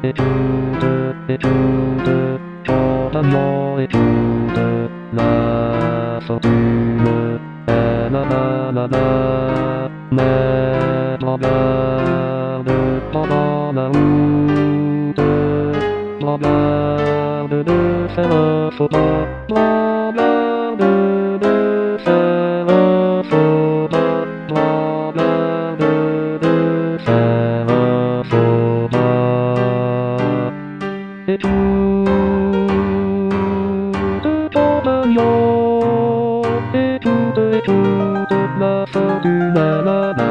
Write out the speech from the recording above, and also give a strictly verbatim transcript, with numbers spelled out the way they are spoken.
エチュード、エチュード、冗談よエチュード、ラソクム、エナナナナ、ネトガル、トドナウド、トガルルセラソバ、トガルルセラソバ、トガルルセラソバ。エチュード冗談よエチュードエチュードラソクナナナ